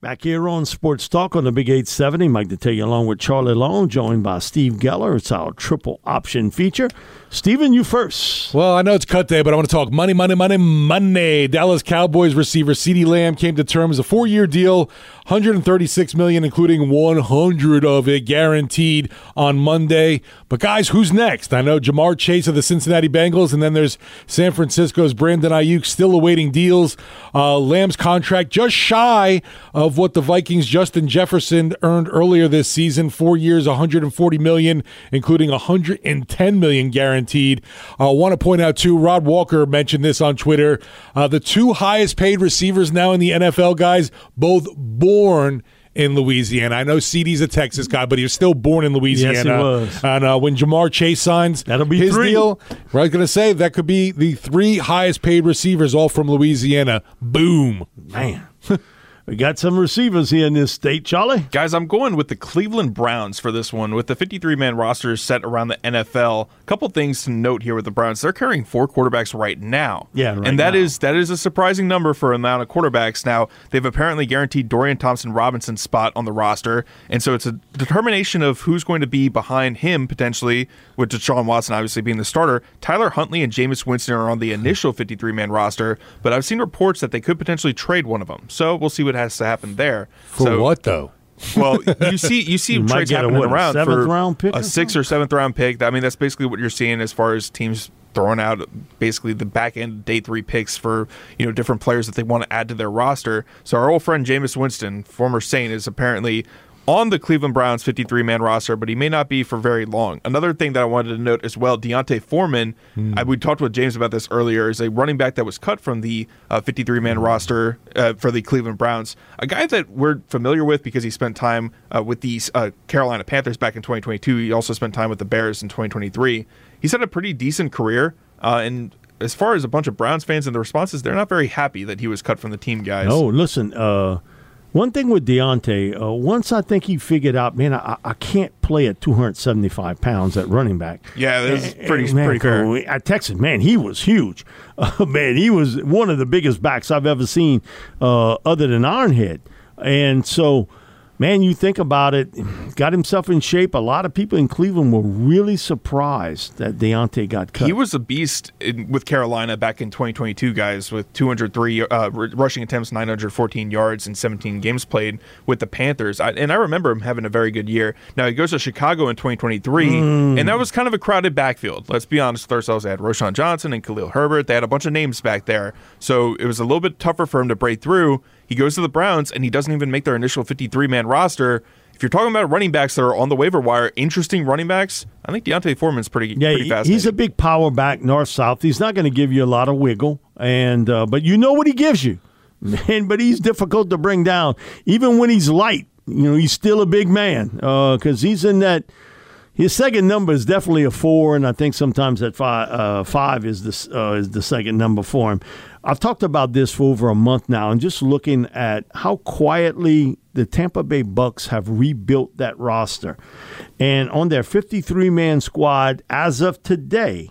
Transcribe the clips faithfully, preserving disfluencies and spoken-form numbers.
Back here on Sports Talk on the Big eight seventy, Mike to take you along with Charlie Long, joined by Steve Geller. It's our triple option feature. Steven, you first. Well, I know it's cut day, but I want to talk money, money, money, money. Dallas Cowboys receiver CeeDee Lamb came to terms a four-year deal, one hundred thirty-six million dollars, including one hundred of it guaranteed on Monday. But guys, who's next? I know Jamar Chase of the Cincinnati Bengals, and then there's San Francisco's Brandon Ayuk still awaiting deals. Uh, Lamb's contract just shy of what the Vikings' Justin Jefferson earned earlier this season. Four years, one hundred forty million dollars, including one hundred ten million dollars guaranteed. I uh, want to point out, too, Rod Walker mentioned this on Twitter. Uh, the two highest paid receivers now in the N F L, guys, both born in Louisiana. I know CeeDee's a Texas guy, but he was still born in Louisiana. Yes, he was. And uh, when Jamar Chase signs That'll be his three. deal, I was going to say that could be the three highest paid receivers, all from Louisiana. Boom. Man. We got some receivers here in this state, Charlie. Guys, I'm going with the Cleveland Browns for this one. With the fifty-three man roster set around the N F L, a couple things to note here with the Browns. They're carrying four quarterbacks right now. Yeah, right And that now. is that is a surprising number for an amount of quarterbacks. Now, they've apparently guaranteed Dorian Thompson-Robinson's spot on the roster, and so it's a determination of who's going to be behind him, potentially, with Deshaun Watson obviously being the starter. Tyler Huntley and Jameis Winston are on the initial fifty-three man roster, but I've seen reports that they could potentially trade one of them. So we'll see what has to happen there. For so, what, though? Well, you see you see You might trades get a, happening what, a around seventh for round pick or a sixth or seventh round pick. I mean, that's basically what you're seeing as far as teams throwing out basically the back end day three picks for, you know, different players that they want to add to their roster. So our old friend Jameis Winston, former Saint, is apparently on the Cleveland Browns fifty-three man roster, but he may not be for very long. Another thing that I wanted to note as well, Deontay Foreman, mm. I, we talked with James about this earlier, is a running back that was cut from the uh, fifty-three man mm. roster uh, for the Cleveland Browns. A guy that we're familiar with because he spent time uh, with the uh, Carolina Panthers back in twenty twenty-two. He also spent time with the Bears in twenty twenty-three. He's had a pretty decent career, uh, and as far as a bunch of Browns fans and the responses, they're not very happy that he was cut from the team, guys. No, listen, uh, one thing with Deontay, uh, once I think he figured out, man, I, I can't play at two hundred seventy-five pounds at running back. Yeah, that's pretty, man, pretty fair. I texted, man, he was huge. Uh, man, he was one of the biggest backs I've ever seen uh, other than Ironhead. And so, man, you think about it, got himself in shape. A lot of people in Cleveland were really surprised that Deontay got cut. He was a beast in, with Carolina back in twenty twenty-two, guys, with two hundred three uh, r- rushing attempts, nine hundred fourteen yards, and seventeen games played with the Panthers. I, and I remember him having a very good year. Now, he goes to Chicago in twenty twenty-three, mm. and that was kind of a crowded backfield. Let's be honest with ourselves. They had Roshan Johnson and Khalil Herbert. They had a bunch of names back there. So it was a little bit tougher for him to break through. He goes to the Browns, and he doesn't even make their initial fifty-three man roster. If you're talking about running backs that are on the waiver wire, interesting running backs, I think Deontay Foreman's pretty, yeah, pretty fascinating. He's a big power back, north-south. He's not going to give you a lot of wiggle, and uh, but you know what he gives you. Man, but he's difficult to bring down. Even when he's light, you know, he's still a big man because uh, he's in that – his second number is definitely a four, and I think sometimes that five, uh, five is, the, uh, is the second number for him. I've talked about this for over a month now, and just looking at how quietly the Tampa Bay Bucks have rebuilt that roster. And on their fifty-three man squad, as of today,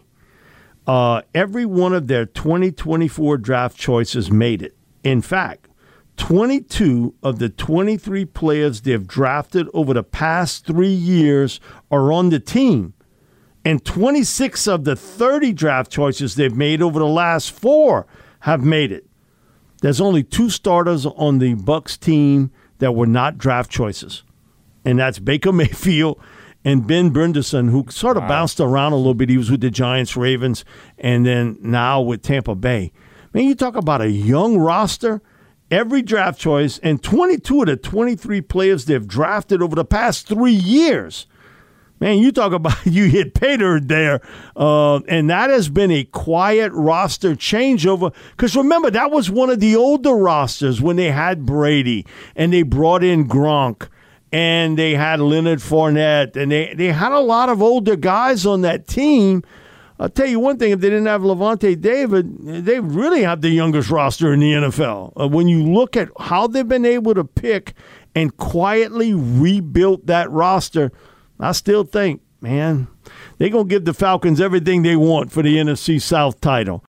uh, every one of their twenty twenty-four draft choices made it. In fact, twenty-two of the twenty-three players they've drafted over the past three years are on the team. And twenty-six of the thirty draft choices they've made over the last four have made it. There's only two starters on the Bucs team that were not draft choices. And that's Baker Mayfield and Ben Brenderson, who sort of wow. bounced around a little bit. He was with the Giants, Ravens, and then now with Tampa Bay. Man, you talk about a young roster. Every draft choice, and twenty-two of the twenty-three players they've drafted over the past three years. Man, you talk about you hit pay dirt there. Uh, and that has been a quiet roster changeover. Because remember, that was one of the older rosters when they had Brady, and they brought in Gronk, and they had Leonard Fournette, and they, they had a lot of older guys on that team. I'll tell you one thing, if they didn't have Levante David, they really have the youngest roster in the N F L. Uh, when you look at how they've been able to pick and quietly rebuild that roster, I still think, man, they're going to give the Falcons everything they want for the N F C South title.